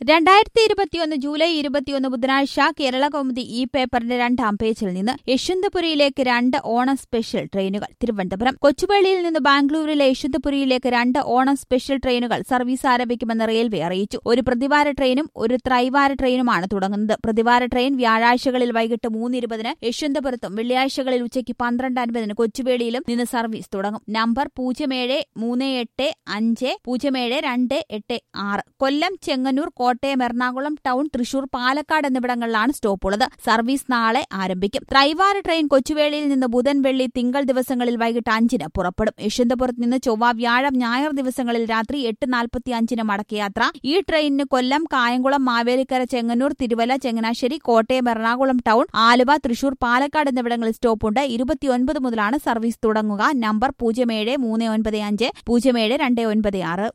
2021 July 21 ബുധനാഴ്ച കേരളകൗമുദി ഈ പേപ്പറിന്റെ 2-ാം പേജിൽ നിന്ന് യശ്വന്തപുരിയിലേക്ക് 2 ഓണം സ്പെഷ്യൽ ട്രെയിനുകൾ. തിരുവനന്തപുരം. കൊച്ചുവേളിയിൽ നിന്ന് ബാംഗ്ലൂരിലെ യശ്വന്തപുരിയിലേക്ക് 2 ഓണം സ്പെഷ്യൽ ട്രെയിനുകൾ സർവീസ് ആരംഭിക്കുമെന്ന് റെയിൽവേ അറിയിച്ചു. ഒരു പ്രതിവാര ട്രെയിനും ഒരു ത്രൈവാര ട്രെയിനുമാണ് തുടങ്ങുന്നത്. പ്രതിവാര ട്രെയിൻ വ്യാഴാഴ്ചകളിൽ വൈകിട്ട് 3:20 യശ്വന്തപുരത്തും വെള്ളിയാഴ്ചകളിൽ ഉച്ചയ്ക്ക് 12:50 കൊച്ചുവേളിയിലും നിന്ന് സർവീസ് തുടങ്ങും. നമ്പർ 07385072286. കൊല്ലം, ചെങ്ങന്നൂർ, കോട്ടയം, എറണാകുളം ടൗൺ, തൃശൂർ, പാലക്കാട് എന്നിവിടങ്ങളിലാണ് സ്റ്റോപ്പുള്ളത്. സർവീസ് നാളെ ആരംഭിക്കും. ത്രൈവാര ട്രെയിൻ കൊച്ചുവേളിയിൽ നിന്ന് ബുധൻ, വെള്ളി, തിങ്കൾ ദിവസങ്ങളിൽ വൈകിട്ട് 5-ന് പുറപ്പെടും. യശ്വന്തപുരത്ത് നിന്ന് ചൊവ്വ, വ്യാഴം, ഞായർ ദിവസങ്ങളിൽ രാത്രി 8:45 മടക്കയാത്ര. ഈ ട്രെയിനിന് കൊല്ലം, കായംകുളം, മാവേലിക്കര, ചെങ്ങന്നൂർ, തിരുവല്ല, ചങ്ങനാശ്ശേരി, കോട്ടയം, എറണാകുളം ടൗൺ, ആലുവ, തൃശൂർ, പാലക്കാട് എന്നിവിടങ്ങളിൽ സ്റ്റോപ്പുണ്ട്. 29 മുതലാണ് സർവീസ് തുടങ്ങുക. നമ്പർ 07395072296.